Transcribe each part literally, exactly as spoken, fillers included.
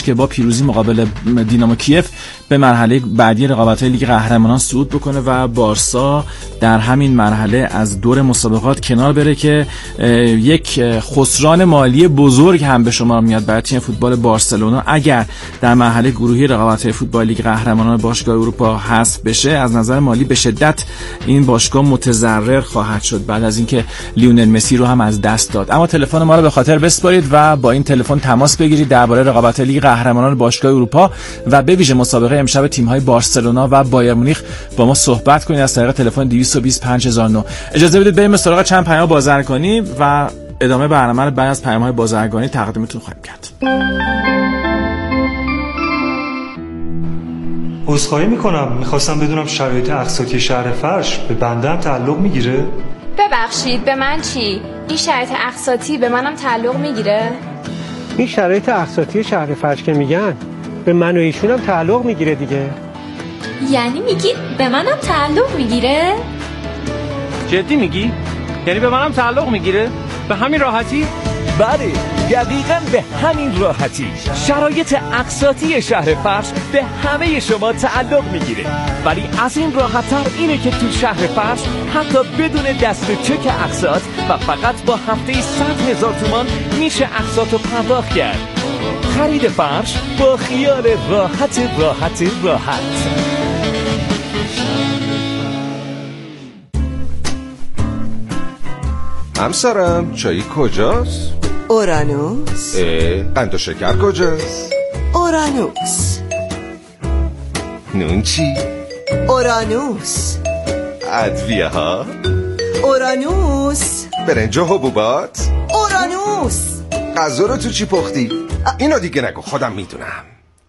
که با پیروزی مقابل دینامو کیف به مرحله بعدی رقابت‌های لیگ قهرمانان صعود بکنه و بارسا در همین مرحله از دور مسابقات کنار بره که یک خسران مالی بزرگ هم به شما میاد برای تیم فوتبال بارسلونا. اگر در مرحله گروهی رقابت‌های فوتبال لیگ قهرمانان باشگاه اروپا حذف بشه، از نظر مالی به شدت این باشگاه متضرر خواهد شد بعد از اینکه لیونل مسی رو هم از دست داد. اما تلفن ما رو به خاطر بسپارید و با این تلفن تماس بگیرید درباره رقابت لیگ قهرمانان باشگاه اروپا و به ویژه مسابقه امشب تیم‌های بارسلونا و بایر مونیخ با ما صحبت کنید از طریق تلفن دویست و بیست پنج هزار و نه. اجازه بدید بریم سراغ چند پیام بازرگانی و ادامه برنامه رو بعد از پیام‌های بازرگانی تقدیمتون خواهیم کرد. عذرخواهی میکنم، میخواستم بدونم شرایط اقساطی شهر فرش به بنده هم تعلق میگیره؟ ببخشید به من چی؟ این شرایط اقساطی به منم تعلق میگیره؟ این شرایط اقساطی شهر فرش که میگن به من و ایشون هم تعلق میگیره دیگه. یعنی میگی به منم تعلق میگیره؟ جدی میگی؟ یعنی به منم تعلق میگیره؟ به همین راحتی؟ بله، دقیقاً به همین راحتی. شرایط اقساطی شهر فرش به همه شما تعلق میگیره، ولی از این راحت‌تر اینه که تو شهر فرش حتی بدون دست چک اقساط و فقط با هفته‌ای صد هزار تومان میشه اقساط رو پرداخت کرد. خرید فرش با خیال راحت راحت راحت. همسرم چایی کجاست؟ اورانوس. قند و شکر کجاست؟ اورانوس. نون چی؟ اورانوس. ادویه ها؟ اورانوس. برنج و حبوبات؟ اورانوس. غذا رو تو چی پختی؟ اینو دیگه نگو، خودم میدونم.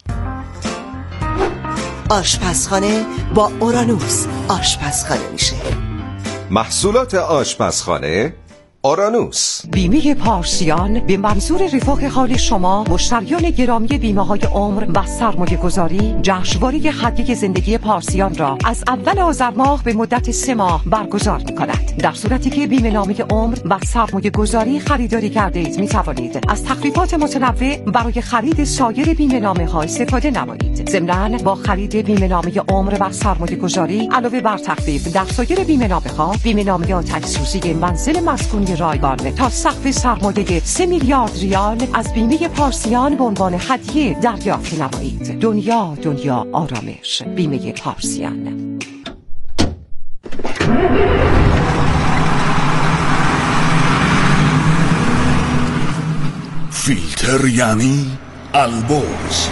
آشپزخانه با اورانوس آشپزخانه میشه. محصولات آشپزخانه اورانوس. بیمه پارسیان به منظور رفاه حال شما مشتریان گرامی بیمه های عمر و سرمایه گذاری جشنواره هدیه زندگی پارسیان را از اول آذر ماه به مدت سه ماه برگزار می کند. در صورتی که بیمه نامه عمر و سرمایه گذاری خریداری کرده اید می توانید از تخفیفات متنوع برای خرید سایر بیمه نامه ها استفاده نمایید. ضمناً با خرید بیمه نامه عمر و سرمایه گذاری علاوه بر تخفیف در سایر بیمه نامه ها، بیمه نامه آتش سوزی منزل مسکونی رایگان تا سقف سرمایه سه میلیارد ریال از بیمه پارسیان به عنوان هدیه دریافت نمایید. دنیا دنیا آرامش، بیمه پارسیان. فیلتر یعنی البرز.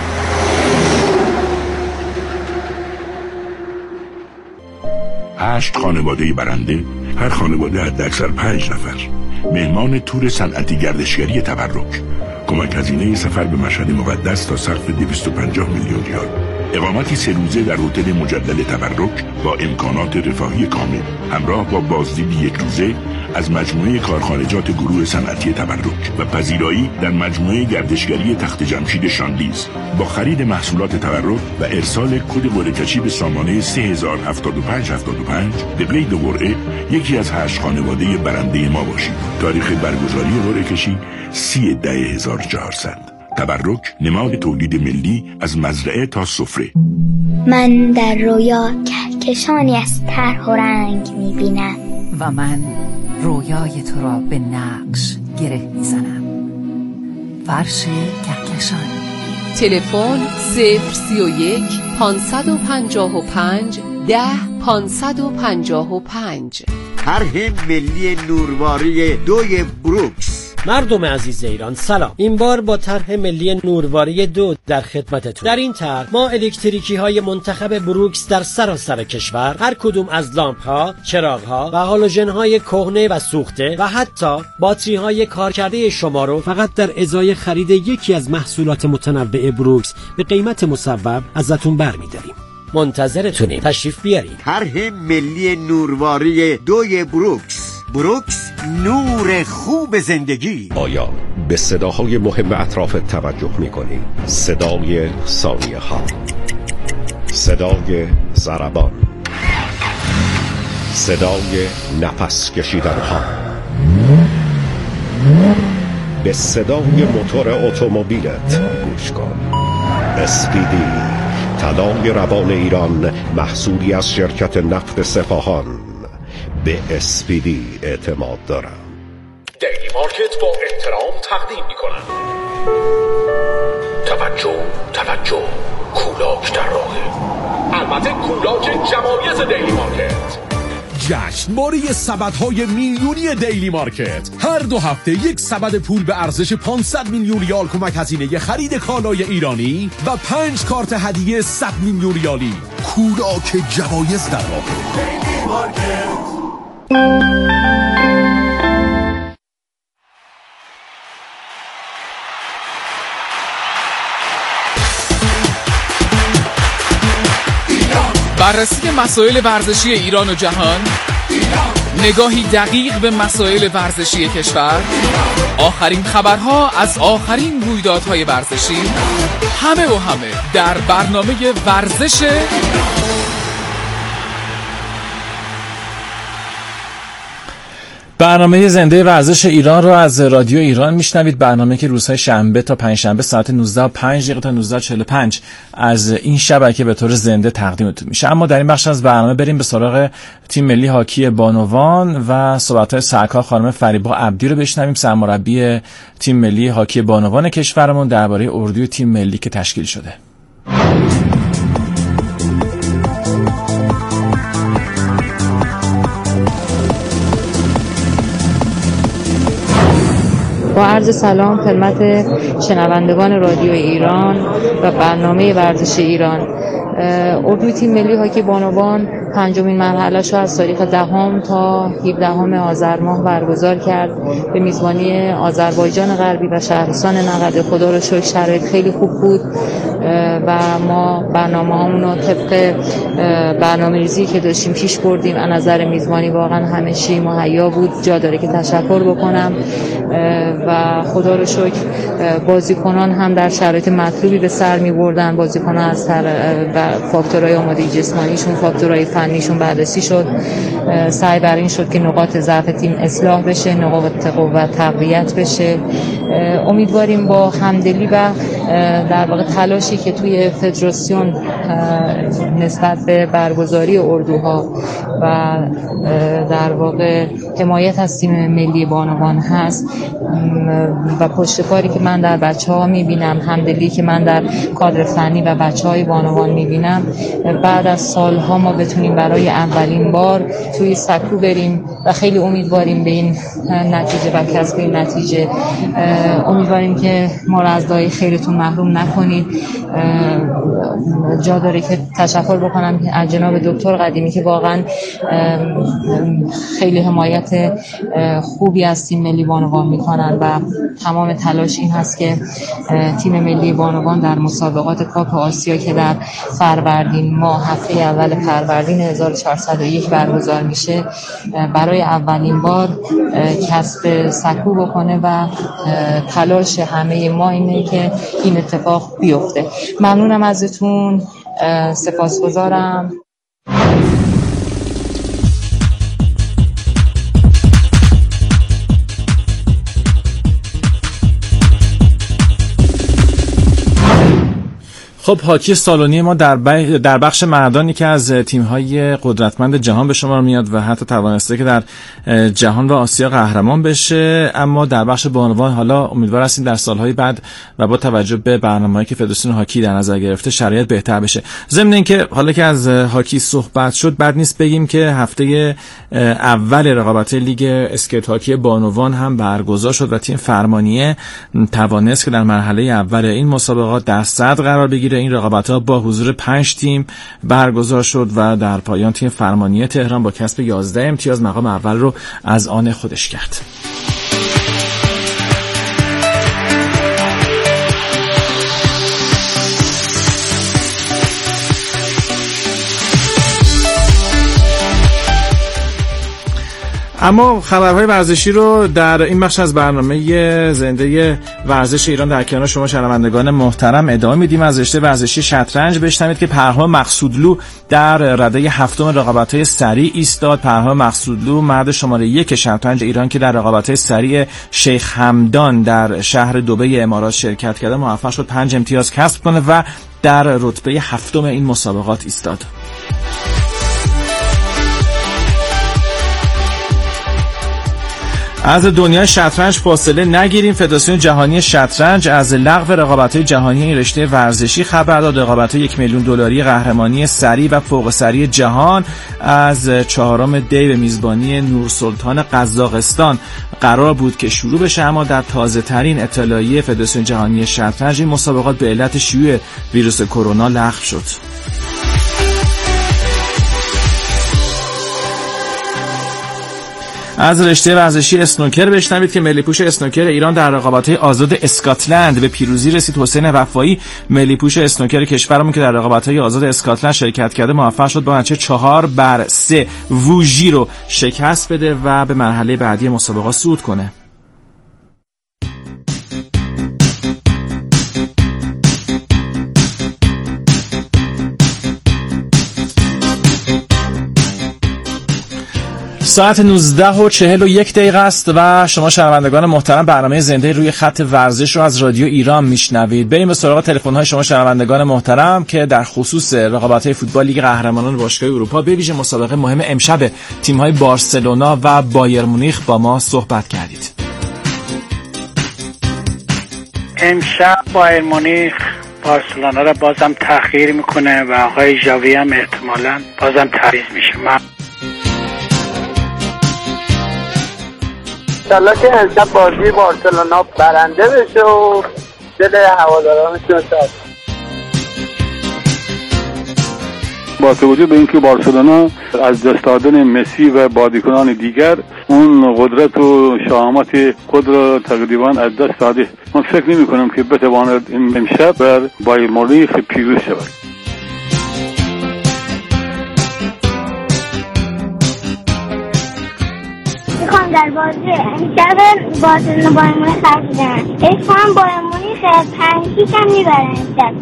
هشت خانواده برنده، هر خانواده حداکثر پنج نفر، مهمان تور صنعتی گردشگری تبرک، کمک هزینه سفر به مشهد مقدس تا سقف دویست و پنجاه میلیون ریال، اقامتی سه روزه در هتل مجلل تبرک با امکانات رفاهی کامل، همراه با بازدید یک روزه از مجموعه کارخانجات گروه صنعتی تبرک و پذیرایی در مجموعه گردشگری تخت جمشید شاندیز. با خرید محصولات تبرک و ارسال کد قرعه کشی به سامانه سه هزار هفتاد و پنج هفتاد و پنج به قید قرعه یکی از هشت خانواده برنده ما باشید. تاریخ برگزاری قرعه کشی سی ده هزار و چهارصد. تبرک، نماد تولید ملی از مزرعه تا سفره. من در رویا کهکشانی از طرح و رنگ میبینم و من رویای تو را به نقش گره میزنم. فرش کهکشان. تلفن صفر سی و یک پانصد و پنجاه و پنج ده پانصد و پنجاه و پنج. طرح ملی نورواری دوی بروکس. مردم عزیز ایران سلام. این بار با طرح ملی نورواری دو در خدمتتون. در این طرح ما الکتریکی های منتخب بروکس در سراسر کشور، هر کدوم از لامپ ها، چراغ ها و هالوژن های کهنه و سوخته و حتی باتری های کارکرده شما رو فقط در ازای خرید یکی از محصولات متنوع بروکس به قیمت مصوب ازتون برمی‌داریم. منتظرتونیم، تشریف بیارید. طرح ملی نورواری دوی بروکس. بروکس، نور خوب زندگی. آیا به صداهای مهم اطرافت توجه می‌کنی؟ صدای ثانیه ها، صدای ضربان، صدای نفس کشیدن ها، به صدای موتور اتومبیلت گوش کن. اسپیدی طلای روان ایران محصولی از شرکت نفت سپاهان. به اسپیدی اعتماد دارم. دیلی مارکت با احترام تقدیم می‌کنم. توجه توجه کولاک در راهه. البته کولاک جمایز دیلی مارکت. جشنواره سبدهای میلیونی دیلی مارکت. هر دو هفته یک سبد پول به ارزش پانصد میلیون ریال کمک هزینه خرید کالای ایرانی و پنج کارت هدیه صد میلیون ریالی. کولاک جوایز در راه. دیلی مارکت. بررسی مسائل ورزشی ایران و جهان، نگاهی دقیق به مسائل ورزشی کشور، آخرین خبرها از آخرین رویدادهای ورزشی، همه و همه در برنامه ورزش برنامه زنده ورزش ایران رو از رادیو ایران میشنوید. برنامه که روزهای شنبه تا پنجشنبه ساعت نوزده و پنج دقیقه تا نوزده و چهل و پنج از این شبکه به طور زنده تقدیمتون میشه. اما در این بخش از برنامه بریم به سراغ تیم ملی هاکی بانوان و صحبت‌های سرکار خانم فریبا عبدی رو بشنویم، سرمربی تیم ملی هاکی بانوان کشورمون، درباره اردوی تیم ملی که تشکیل شده. با عرض سلام خدمت شنوندگان رادیو ایران و برنامه ورزش ایران. اردوی تیم ملی هاکی بانوان پنجمین مرحله‌اش را از تاریخ دهم تا هفدهم آذر ماه برگزار کرد به میزبانی آذربایجان غربی و شهرستان نقد. خدا رو شکر شرایط خیلی خوب بود و ما برنامه‌هامون رو طبق برنامه‌ریزی که داشتیم پیش بردیم. از نظر میزبانی واقعا همه چی مهیا بود. جا داره که تشکر بکنم و خدا رو شکر بازیکنان هم در شرایط مطلوبی به سر می‌بردن. بازیکنان از و فاکتورهای آمادگی جسمانیشون، فاکتورهای فنیشون بررسی شد. سعی بر این شد که نقاط ضعف تیم اصلاح بشه، نقاط قوت تقویت بشه. امیدواریم با همدلی و در واقع تلاشی که توی فدراسیون نسبت به برگزاری اردوها و در واقع حمایت از تیم ملی بانوان هست و پشتکاری که من در بچه‌ها می‌بینم، همدلی که من در کادر فنی و بچه‌های بانوان می‌بینم، بعد از سال‌ها ما بتونیم برای اولین بار توی سکو بریم و خیلی امیدواریم به این نتیجه و کسب این نتیجه. امیدواریم که ما را از دعای خیرتون محروم نکنید. جا داره که تشکر بکنم از جناب دکتر قدیمی که واقعا خیلی حمایت خوبی از تیم ملی بانوان میکنن و تمام تلاش این هست که تیم ملی بانوان در مسابقات کاپ آسیا که در فروردین ماه، هفته اول فروردین هزار و چهارصد و یک برگزار میشه، برای اولین بار کسب سکو بکنه و تلاش همه ما اینه که این اتفاق بیفته. ممنونم ازتون، سپاسگزارم. خب هاکی سالونی ما در در بخش مردانی که از تیم‌های قدرتمند جهان به شمار میاد و حتی توانسته که در جهان و آسیا قهرمان بشه، اما در بخش بانوان حالا امیدوار هستیم در سالهای بعد و با توجه به برنامه‌ای که فدراسیون هاکی در نظر گرفته شرایط بهتر بشه. ضمن اینکه حالا که از هاکی صحبت شد، بد نیست بگیم که هفته اول رقابت لیگ اسکیت هاکی بانوان هم برگزار شد و تیم فرمانیه توانست که در مرحله اول این مسابقات در صدر قرار بگیره. این رقابت‌ها با حضور پنج تیم برگزار شد و در پایان تیم فرمانیه تهران با کسب یازده امتیاز مقام اول رو از آن خودش کرد. اما خبرهای ورزشی رو در این بخش از برنامه زنده ورزش ایران در کنار شما شنوندگان محترم ادامه میدیم. از رشته ورزشی شطرنج بشنوید که پرهام مقصودلو در رده هفتم رقابت‌های سریع ایستاد. پرهام مقصودلو مرد شماره یک شطرنج ایران که در رقابت‌های سریع شیخ همدان در شهر دبی امارات شرکت کرده موفق شد پنج امتیاز کسب کنه و در رتبه هفتم این مسابقات ایستاد. از دنیای شطرنج فاصله نگیریم. فدراسیون جهانی شطرنج از لغو رقابت‌های جهانی این رشته ورزشی خبر داد. رقابت‌های یک میلیون دلاری قهرمانی سریع و فوق سریع جهان از چهارم دی به میزبانی نورسلطان قزاقستان قرار بود که شروع بشه، اما در تازه‌ترین اطلاعیه فدراسیون جهانی شطرنج این مسابقات به علت شیوع ویروس کرونا لغو شد. از رشته ورزشی اسنوکر بشنوید که ملی پوش اسنوکر ایران در رقابت‌های آزاد اسکاتلند به پیروزی رسید. حسین وفایی ملی پوش اسنوکر کشورمون که در رقابت‌های آزاد اسکاتلند شرکت کرده موفق شد با نتیجه چهار بر سه ووژی رو شکست بده و به مرحله بعدی مسابقات صعود کنه. ساعت نوزده و چهل و یک دقیقه است و شما شنوندگان محترم برنامه زنده روی خط ورزش رو از رادیو ایران میشنوید. بریم به سراغ تلفن‌های شما شنوندگان محترم که در خصوص رقابت‌های فوتبال لیگ قهرمانان باشگاه اروپا به ویژه مسابقه مهم امشب تیم‌های بارسلونا و بایر مونیخ با ما صحبت کردید. امشب بایر مونیخ بارسلونا را بازم تأخیر میکنه و آقای ژاوی هم احتمالاً بازم تعویض میشه. من انشالله که امشب بازی بارسلونا برنده بشه و دل هوادارانشون شاد. با توجه به اینکه بارسلونا از دست دادن مسی و بازیکنان دیگر اون قدرت و شهامت خود را تقریبا از دست داده، من فکر نمی کنم که بتواند این امشب بر بایر مونیخ پیروز شود. میخوام در بازی امشب بارسلونا بایر مونیخ حرف بزنم. اسم بایر مونیخ پنج هیچ هم میبره امشب.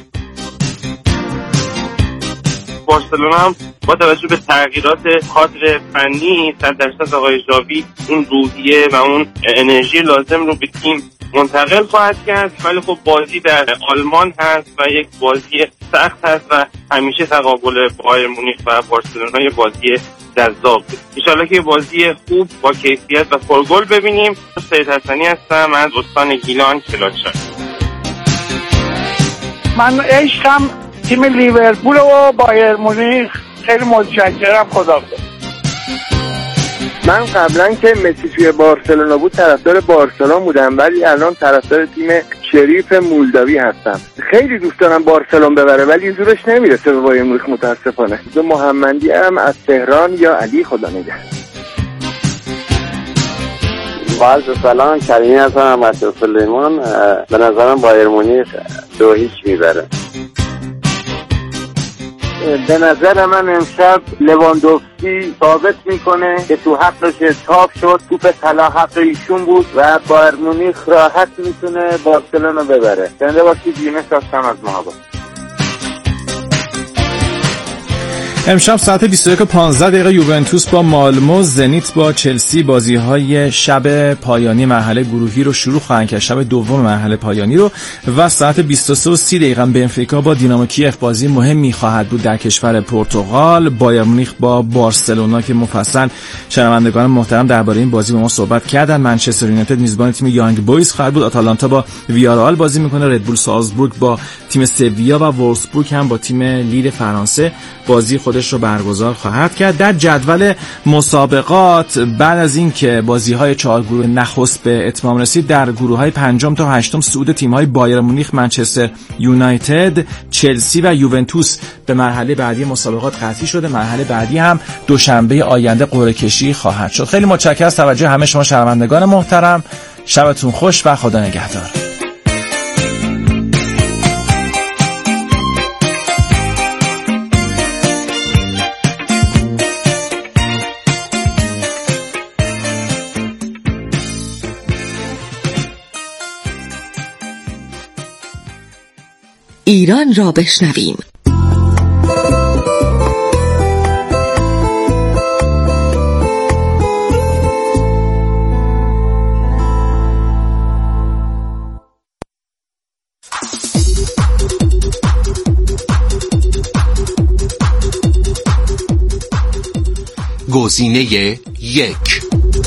بارسلونا هم با توجه به تغییرات کادر فنی صد درصد آقای ژاوی اون روحیه و اون انرژی لازم رو به تیم منتقل خواهد کرد، ولی خب بازی در آلمان هست و یک بازی سخت هست و همیشه تقابل بایر مونیخ و بارسلونا یه بازی جذاب بود. ان شاءالله که بازی خوب با کیفیت و پرگل ببینیم. سید حسنی هستم از استان گیلان کلاتشان. من عشقم تیم لیورپول و بایر مونیخ. خیلی متشکرم. خدا. من قبلا که مسی توی بارسلونا بود طرفدار بارسلون بودم، ولی الان طرفدار تیم شریف مولداوی هستم. خیلی دوست دارم بارسلون ببره ولی زورش نمیرسه به بایر مونیخ متاسفانه. به محمدی هم از تهران یا علی خدا نگهدار. با سلام، کریمی هستم از سلیمان. به نظرم بایر مونیخ دو هیچ میبره. به نظر من امشب لواندوفسکی ثابت میکنه که تو حقش تاپ شد، توپ طلا حق ایشون بود و بایر مونیخ راحت میتونه بارسلونا ببره. زنده باشید. یونس هستم از محبت. امشب ساعت بیست و یک و پانزده دقیقه یوونتوس با مالمو، زنیت با چلسی بازی‌های شب پایانی مرحله گروهی رو شروع خواهند کرد، شب دوم مرحله پایانی رو، و ساعت بیست و سه و سی دقیقه بنفیکا با دینامو کیف بازی مهمی خواهد بود در کشور پرتغال. بایر مونیخ با بارسلونا که مفصل شنوندگان محترم درباره این بازی با ما صحبت کردن. منچستر یونایتد میزبان تیم یانگ بویز خواهد بود. آتالانتا با ویارال بازی میکنه. ردبول سالزبورگ با تیم سویا و وولفسبورگ هم با تیم لیل فرانسه بازی خودش رو برگزار خواهد کرد. در جدول مسابقات بعد از اینکه بازی‌های چهار گروه نخست به اتمام رسید، در گروه‌های پنجم تا هشتم صعود تیم‌های بایر مونیخ، منچستر یونایتد، چلسی و یوونتوس به مرحله بعدی مسابقات قطعی شده. مرحله بعدی هم دوشنبه آینده قرعه کشی خواهد شد. خیلی متشکرم از توجه همه شما شنوندگان محترم. شبتون خوش و خدا نگهدار. ایران را بشنویم. گزینه یک.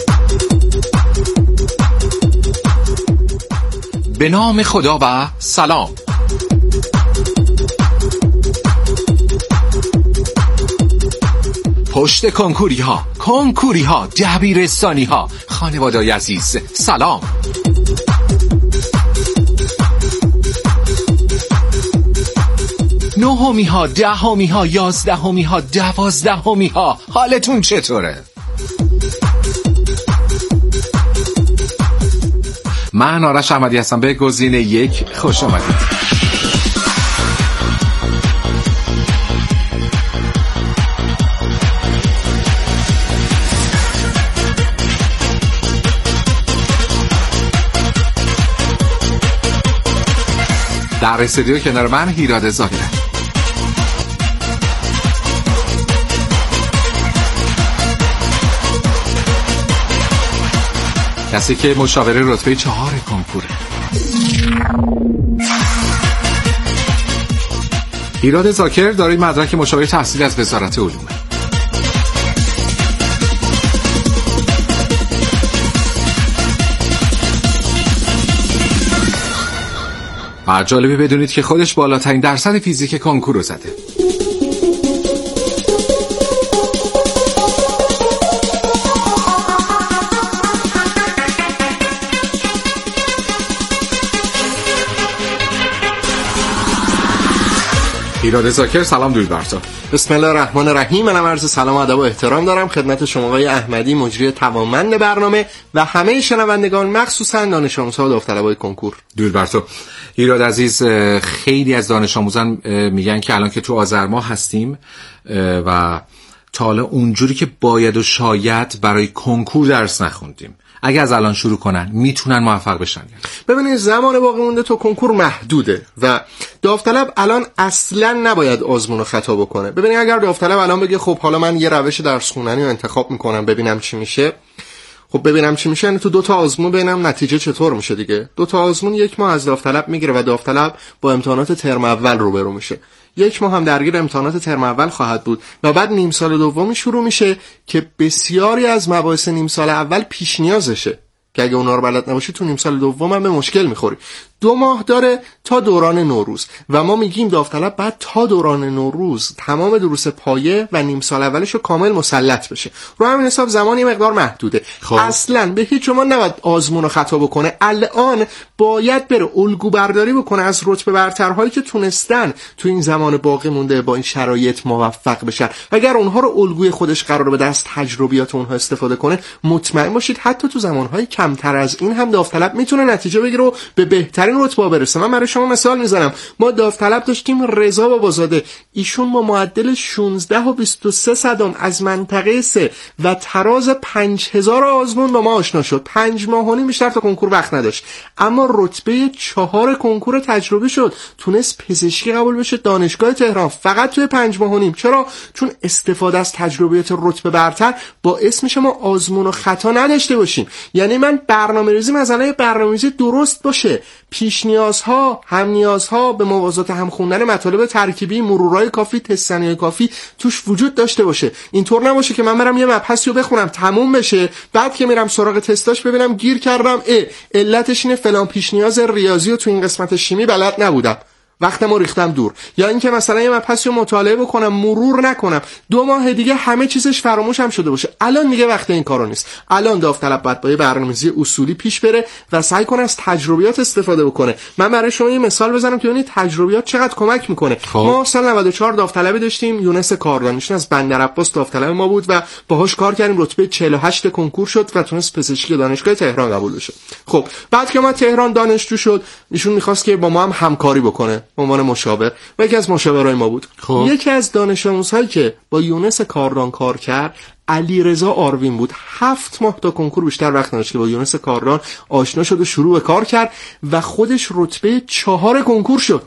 به نام خدا و سلام. پشت کنکوری ها، کنکوری ها، دبیرستانی ها، خانواده‌ی عزیز سلام. نهمی ها، دهمی ها، یازدهمی ها، دوازدهمی ها، حالتون چطوره؟ من آرش احمدی هستم. به گزینه یک خوش آمدید. در استودیو کنار من هیراد زاکر. کسی که مشاور رتبه چهار کنکوره. هیراد زاکر دارای مدرک مشاور تحصیلی از وزارت علومه. و جالبه بدونید که خودش بالاترین درصد فیزیک کنکور رو زده. هیراد زاکر سلام درود بر تو. بسم الله الرحمن الرحیم. منم عرض سلام و ادب و احترام دارم خدمت شما آقای احمدی، مجری توانمند برنامه و همه شنوندگان، مخصوصا دانش آموزها و داوطلبای کنکور. درود بر تو. هیراد عزیز، خیلی از دانش آموزان میگن که الان که تو آذر ماه هستیم و تا حالا اونجوری که باید و شاید برای کنکور درس نخوندیم، اگه از الان شروع کنن میتونن موفق بشن. ببینید زمان باقی مونده تو کنکور محدوده و داوطلب الان اصلا نباید آزمون و خطا بکنه. ببینید اگر داوطلب الان بگه خب حالا من یه روش درس خوندنی رو انتخاب میکنم ببینم چی میشه، خب ببینم چی میشه یعنی تو دو تا آزمون ببینم نتیجه چطور میشه دیگه. دو تا آزمون یک ماه از داوطلب میگیره و داوطلب با امتحانات ترم اول روبرو میشه. یک ماه هم درگیر امتحانات ترم اول خواهد بود و بعد نیم سال دومی شروع میشه که بسیاری از مباحث نیم سال اول پیش نیازشه که اگه اونا رو بلد نباشی تو نیم سال دوم هم به مشکل میخوری. دو ماه داره تا دوران نوروز و ما میگیم داوطلب بعد تا دوران نوروز تمام دروس پایه و نیم سال اولش رو کامل مسلط بشه. رو همین حساب زمانی مقدار محدوده. خب. اصلا به هیچ عنوان نباید آزمون رو خطا بکنه. الان باید بره الگو برداری بکنه از رتبه برترهایی که تونستن تو این زمان باقی مونده با این شرایط موفق بشن. اگر اونها رو الگوی خودش قرار بده از تجربیات اونها استفاده کنه، مطمئن باشید حتی تو زمانهای کمتر از این هم داوطلب میتونه نتیجه بگیره و به بهترین رتبه برسه. من برای شما مثال میزنم. ما داوطلب داشتیم رضا بابازاده، ایشون با معدل شانزده و بیست و سه صدم از منطقه سه و تراز پنج هزار آزمون با ما آشنا شد. پنج ماه و نیم بیشتر تا کنکور وقت نداشت، اما رتبه چهار کنکور تجربی شد. تونست پزشکی قبول بشه دانشگاه تهران فقط توی پنج ماه و نیم. چرا؟ چون استفاده از تجربیات رتبه برتر باعث میشه ما آزمون و خطا نداشته باشیم. یعنی من برنامه‌ریزی مثلا برنامه‌ریزی درست باشه، پیش نیازها، هم نیازها، به موازات هم خوندن مطالب ترکیبی، مرورای کافی، تستنی کافی توش وجود داشته باشه. اینطور نباشه که من برم یه مبحثی رو بخونم تموم بشه، بعد که میرم سراغ تستاش ببینم گیر کردم اه علتش اینه فلان پیش نیاز ریاضی رو تو این قسمت شیمی بلد نبودم، وقتمو ریختم دور. یا اینکه مثلا یه مبحثی رو مطالعه بکنم مرور نکنم، دو ماه دیگه همه چیزش فراموش هم شده باشه. الان دیگه وقت این کارو نیست. الان داوطلب باید با یه برنامه‌ریزی اصولی پیش بره و سعی کنه از تجربیات استفاده بکنه. من برای شما یه مثال بزنم که ببینید تجربیات چقدر کمک میکنه. خب. ما سال نود و چهار داوطلبی داشتیم، یونس کاردانیشون از بندرعباس داوطلب ما بود و باهاش کار کردیم، رتبه چهل و هشت کنکور شد و تونست پزشکی دانشگاه تهران قبول بشه. خب بعد که ما تهران دانشجو شد، ایشون می‌خواست که با ما هم همکاری بکنه به عنوان مشاور و یکی از مشاورای ما بود. خب. یکی از دانش آموزهایی که با یونس کاردان کار کرد علیرضا آروین بود. هفت ماه تا کنکور بیشتر وقت نداشت که با یونس کاردان آشنا شد و شروع به کار کرد و خودش رتبه چهار کنکور شد.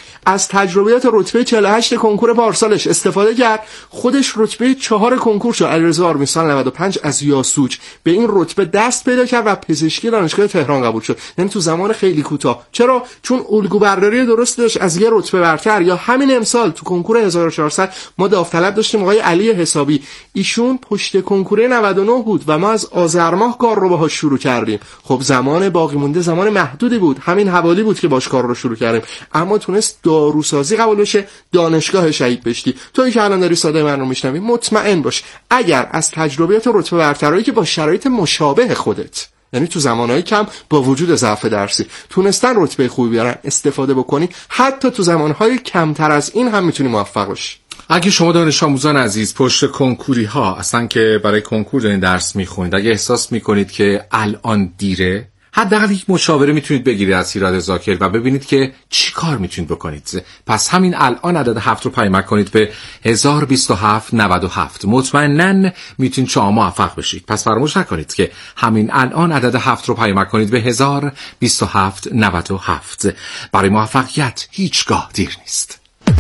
از تجربیات رتبه چهل و هشت کنکور پارسالش استفاده کرد، خودش رتبه چهار کنکور شد. علیرضا آرمیستان نود و پنج از یاسوج به این رتبه دست پیدا کرد و پزشکی دانشگاه تهران قبول شد. یعنی تو زمان خیلی کوتاه. چرا؟ چون الگو برداری درست داشت از یه رتبه برتر. یا همین امسال تو کنکور هزار و چهارصد ما داوطلب داشتیم آقای علی حسابی، ایشون پشت کنکور نود و نه بود و ما از آذر ماه کار رو باهاش شروع کردیم. خب زمان باقی مونده زمان محدودی بود، همین حوالی بود که باش کار رو شروع کردیم، اما تونست داروسازی قبول بشه، دانشگاه شهید بهشتی. تویی که الان داری صدای من رو میشنوی مطمئن باش اگر از تجربیات رتبه برترایی که با شرایط مشابه خودت، یعنی تو زمانهای کم با وجود ضعف درسی تونستن رتبه خوبی بیارن، استفاده بکنی، حتی تو زمانهای کمتر از این هم میتونی موفق باشی. اگه شما دانش آموزان عزیز پشت کنکوری ها اصلا که برای کنکور دارین درس میخونید، اگه احساس میکنید که الان دیره، حداقل یک مشاوره میتونید بگیرید از هیراد زاکر و ببینید که چی کار میتونید بکنید. پس همین الان عدد هفت رو پیمک کنید به هزار و بیست و هفت نود و هفت. مطمئناً میتونید شما موفق بشید. پس فراموش نکنید که همین الان عدد هفت رو پیمک کنید به هزار و بیست و هفت نود و هفت. برای موفقیت هیچگاه دیر نیست.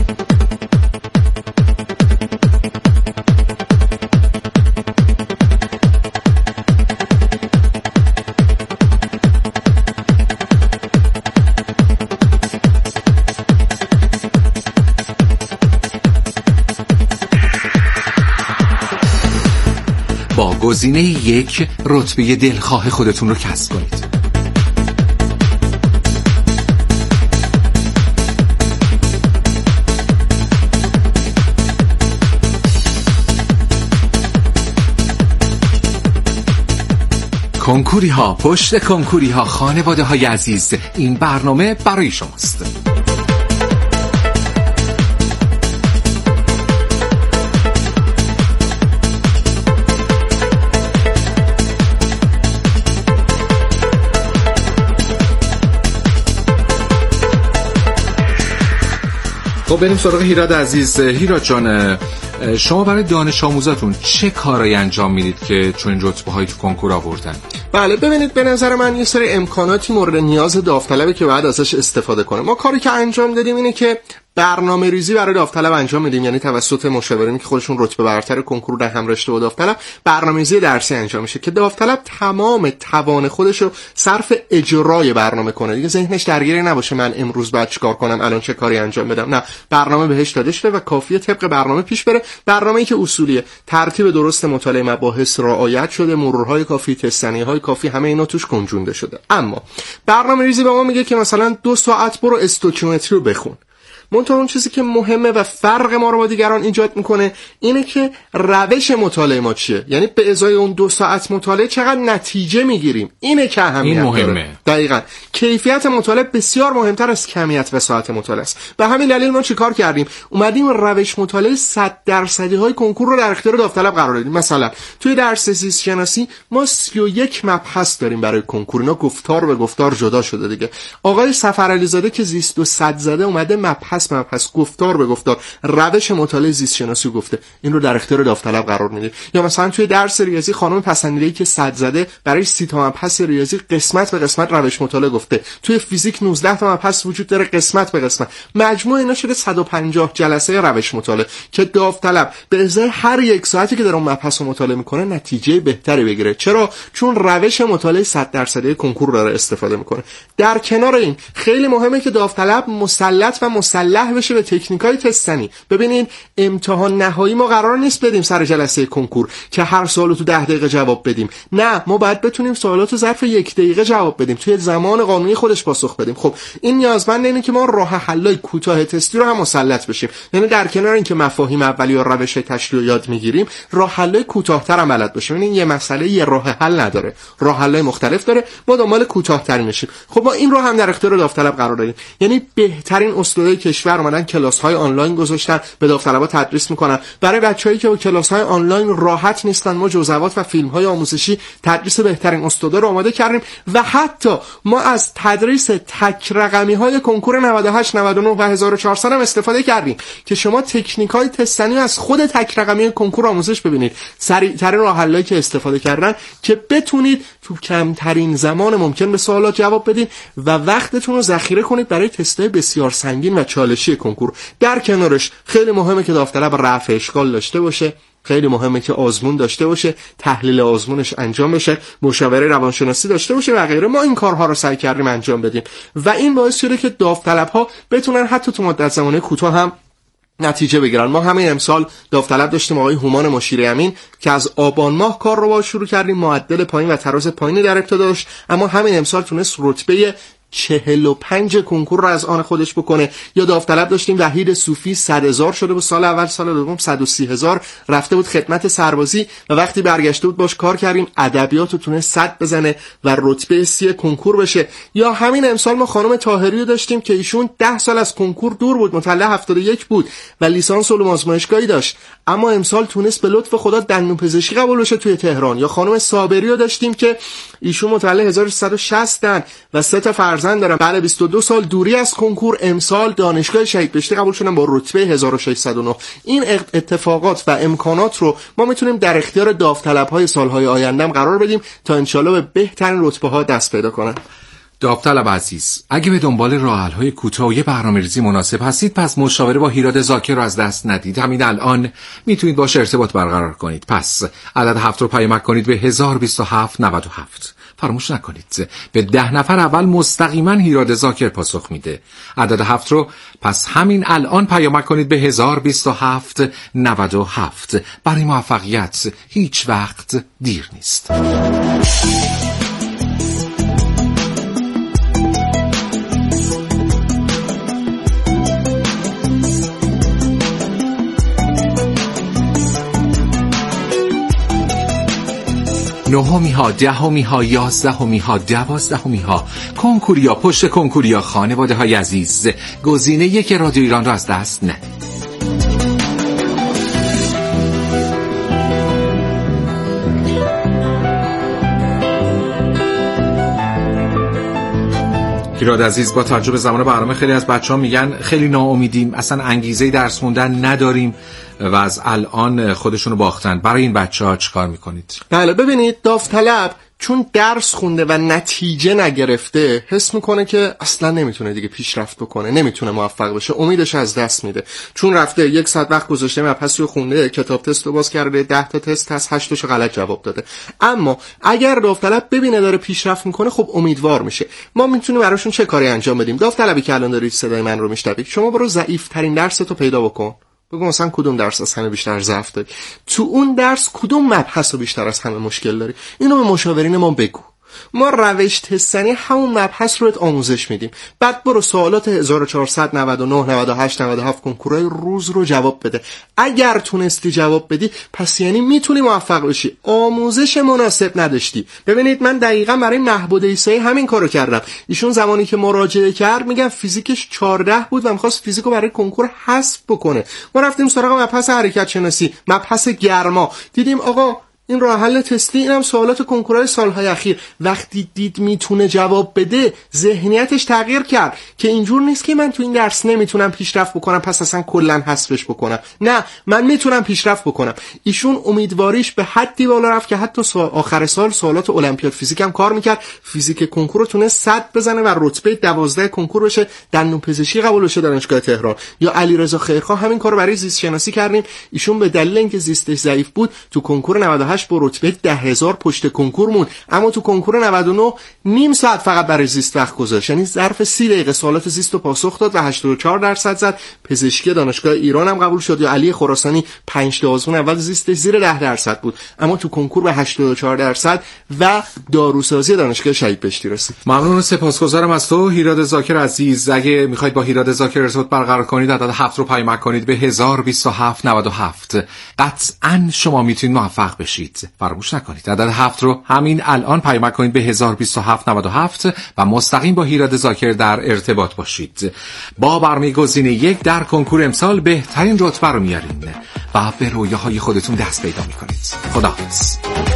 با گزینه یک رتبه دلخواه خودتون رو کسب کنید. کنکوری ها پشت کنکوری ها، خانواده های عزیز، این برنامه برای شماست. خب بریم سراغ هیراد عزیز. هیراد جان، شما برای دانش آموزاتون چه کارایی انجام میدید که چون رتبه هایی تو کنکور آوردن؟ بله ببینید، به نظر من یه سری امکاناتی مورد نیاز داوطلبه که بعد ازش استفاده کنه. ما کاری که انجام دادیم اینه که برنامه ریزی برای داوطلب انجام میدیم، یعنی توسط مشاورینی که خودشون رتبه برتر کنکور در هم رشته و داوطلب برنامه‌ریزی درسی انجام میشه که داوطلب تمام توان خودش رو صرف اجرای برنامه کنه. دیگه ذهنش درگیر نباشه من امروز باید چیکار کنم، الان چه کاری انجام بدم. نه، برنامه بهش داده شده و کافیه طبق برنامه پیش بره. برنامه‌ای که اصولیه، ترتیب درست مطالعه مباحث رعایت شده، مرورهای کافی، تستنی‌های کافی، همه اینا توش گنجونده شده. اما برنامه‌ریزی به ما میگه که مثلا دو ساعت برو استوکیومتری رو بخون. منتها اون چیزی که مهمه و فرق ما رو با دیگران ایجاد میکنه اینه که روش مطالعه ما چیه، یعنی به ازای اون دو ساعت مطالعه چقدر نتیجه میگیریم. اینه که اهمیت این مهمه داره. دقیقاً کیفیت مطالعه بسیار مهمتر از کمیت و ساعت مطالعه است. به همین دلیل ما چیکار کردیم؟ اومدیم روش مطالعه صد درصدی های کنکور رو در اختیار داوطلب قرار دادیم. مثلا توی درس زیست شناسی ما سی و یک مبحث داریم برای کنکور، اینا گفتار به گفتار جدا شده دیگه. آقای سفرعلی زاده که زیست و صد زده اومده مبحث مبحث گفتار به گفتار روش مطالعه زیست شناسی گفته، این رو در اختیار داوطلب قرار میده. یا مثلا توی درس ریاضی خانم پسندیده‌ای که صد زده برای سی تا مبحث ریاضی قسمت به قسمت روش مطالعه گفته. توی فیزیک نوزده تا مبحث وجود داره قسمت به قسمت. مجموع اینا شده صد و پنجاه جلسه روش مطالعه که داوطلب به ازای هر یک ساعتی که داره اون مبحث رو مطالعه میکنه نتیجه بهتری بگیره. چرا؟ چون روش مطالعه صد درصدی کنکور رو داره استفاده میکنه. در کنار این خیلی مهمه که داوطلب مسلط و مسلح بشه به تکنیکای تستنی. ببینید امتحان نهایی ما قرار نیست بدیم سر جلسه کنکور که هر سوالو تو ده دقیقه جواب بدیم. نه، ما باید بتونیم سوالاتو ظرف یک دقیقه جواب بدیم، توی زمان قانونی خودش پاسخ بدیم. خب این نیازمند اینه که ما راه حلای کوتاه تستی رو هم مسلط بشیم. یعنی در کنار اینکه مفاهیم اولیه و روش تشریح یاد میگیریم، راه حلای کوتاه‌تر هم بلد باشیم. یعنی یه مسئله یه راه حل نداره، راه حلای مختلف داره، ما دنبال کوتاه‌تر میشیم. خب ما این رو هم در اختیار داوطلب قرار دادیم. یعنی بهترین اساتید کشور اومدن کلاس‌های آنلاین گذاشتن، به داوطلبا تدریس میکنن. برای بچه‌هایی که کلاس‌های آنلاین راحت نیستن، ما جزوات و فیلم‌های آموزشی تدریس بهترین استادا رو آماده کردیم و حتی ما از تدریس تک رقمی‌های کنکور نود و هشت نود و نه و هزار و چهارصد هم استفاده کردیم که شما تکنیک‌های تستنی از خود تک رقمی کنکور آموزش ببینید، سریع‌ترین راه‌حلایی که استفاده کردن که بتونید تو کمترین زمان ممکن به سوالات جواب بدید و وقتتون رو ذخیره کنید برای تست‌های بسیار سنگین و چالشی کنکور. در کنارش خیلی مهمه که داوطلب رفع اشکال داشته باشه، خیلی مهمه که آزمون داشته باشه، تحلیل آزمونش انجام بشه، مشاوره روانشناسی داشته باشه و غیره. ما این کارها رو سعی کردیم انجام بدیم و این باعث شده که داوطلب‌ها بتونن حتی تو مدت زمانی کوتاه هم نتیجه بگیرن. ما همین امسال داوطلب داشتیم آقای هومان مشیری امین که از آبان ماه کار رو باهاش شروع کردیم، معدل پایین و تراز پایینی در ابتدا داشت، اما همین امسال تونست رتبه چهل و پنج کنکور رو از آن خودش بکنه. یا داوطلب داشتیم وحید صوفی صد هزار شده بود سال اول، سال دوم صد و سی هزار رفته بود خدمت سربازی و وقتی برگشته بود باش کار کردیم، ادبیات رو تونست صد بزنه و رتبه سی کنکور بشه. یا همین امسال ما خانم طاهری رو داشتیم که ایشون ده سال از کنکور دور بود، مطلع هفتاد و یک بود و لیسانس علوم آزمایشگاهی داشت، اما امسال تونست به لطف خدا دندون پزشکی قبول بشه توی تهران. یا خانم صابری رو داشتیم که ایشون مطلع هزار و سیصد و شصت دن و سه تا فرزند دارن، بعد بیست و دو سال دوری از کنکور امسال دانشگاه شهید بهشتی قبول شدن با رتبه هزار و ششصد و نه. این اتفاقات و امکانات رو ما میتونیم در اختیار داوطلب‌های سال‌های آینده قرار بدیم تا انشالله به بهترین رتبه‌ها دست پیدا کنن. داوطلب عزیز، اگه به دنبال راه‌حل‌های کوتاه و برنامه‌ریزی مناسب هستید، پس مشاوره با هیراد زاکر رو از دست ندید. همین الان میتونید باهاش ارتباط برقرار کنید. پس عدد هفت رو پیامک کنید به هزار و بیست و هفت نود و هفت. فراموش نکنید به ده نفر اول مستقیما هیراد زاکر پاسخ میده. عدد هفت رو پس همین الان پیامک کنید به هزار و بیست و هفت نود و هفت. برای موفقیت هیچ وقت دیر نیست. نهمی ها، دهمی ها، یازدهمی ها، دوازدهمی ها، کنکوریا، پشت کنکوریا، خانواده های عزیز، گزینه یک رادیو ایران را از دست ندید. هیراد عزیز، با توجه به زمان برنامه خیلی از بچه‌ها میگن خیلی ناامیدیم، اصلا انگیزه درس خوندن نداریم و از الان خودشونو باختن. برای این بچه‌ها چیکار میکنید؟ بله ببینید، داوطلب چون درس خونده و نتیجه نگرفته حس میکنه که اصلا نمیتونه دیگه پیشرفت بکنه، نمیتونه موفق بشه، امیدش از دست میده. چون رفته یک ساعت وقت گذاشته، مبحثی رو خونده، کتاب تست رو باز کرده، ده تا تست هست، هشت تاشو غلط جواب داده. اما اگر داوطلب ببینه داره پیشرفت میکنه، خب امیدوار میشه. ما میتونیم براشون چه کاری انجام بدیم؟ داوطلبی که الان دارید صدای من رو میشنوید، شما برو ضعیف ترین درستو پیدا بکن. بگو مثلا کدوم درس از همه بیشتر ضعف داری، تو اون درس کدوم مبحث رو بیشتر از همه مشکل داری، اینو به مشاورین ما بگو. ما روش تستنی همون مبحث رو آموزش میدیم. بعد برو سوالات هزار و چهارصد و نود و نه، نود و هشت، نود و هفت کنکورای روز رو جواب بده. اگر تونستی جواب بدی، پس یعنی میتونی موفق بشی. آموزش مناسب نداشتی. ببینید، من دقیقاً برای محبود عیسایی همین کارو کردم. ایشون زمانی که مراجعه کرد، میگم فیزیکش چهارده بود و می‌خواست فیزیکو برای کنکور حذف بکنه. ما رفتیم سراغ مبحث حرکت شناسی، مبحث گرما. دیدیم آقا این راه حل تستی، اینم سوالات کنکورهای سالهای اخیر. وقتی دید میتونه جواب بده، ذهنیتش تغییر کرد که اینجور نیست که من تو این درس نمیتونم پیشرفت بکنم پس اصلا کلا حذفش بکنم. نه، من میتونم پیشرفت بکنم. ایشون امیدواریش به حدی بالا رفت که حتی سوال آخر سال سوالات المپیاد فیزیک هم کار میکرد. فیزیک کنکور رو تونه صد بزنه و رتبه دوازده کنکور بشه، دندون پزشکی قبول بشه دانشگاه تهران. یا علیرضا خیرخواه همین کارو برای زیست شناسی کردیم. ایشون به دلیل اینکه زیستش ضعیف بود، تو کنکور نود و هشت با رتبه ده هزار پشت کنکور موند، اما تو کنکور نود و نه نیم ساعت فقط برای زیست وقت گذاشت. یعنی ظرف سی دقیقه سوالات زیست رو پاسخ داد و هشتاد و چهار درصد زد. پزشکی دانشگاه ایران هم قبول شد. یا علی خراسانی پنج تا آزمون اول زیستش زیر ده درصد بود، اما تو کنکور به هشتاد و چهار درصد و داروسازی دانشگاه شهید بهشتی رسید. ممنون و سپاسگزارم از تو هیراد زاکر عزیز. اگه میخواید با هیراد زاکر ارتباط برقرار کنید، عدد هفت رو پیامک کنید به هزار و بیست و هفت نود و هفت. قطعاً شما میتونید موفق بشید. فراموش نکنید عدد هفت رو همین الان پیامک کنید به هزار و بیست و هفت نود و هفت و مستقیم با هیراد زاکر در ارتباط باشید. با برنامه گزینه یک در کنکور امسال بهترین رتبه رو میارین و به رویاهای خودتون دست پیدا میکنید. خداحافظ.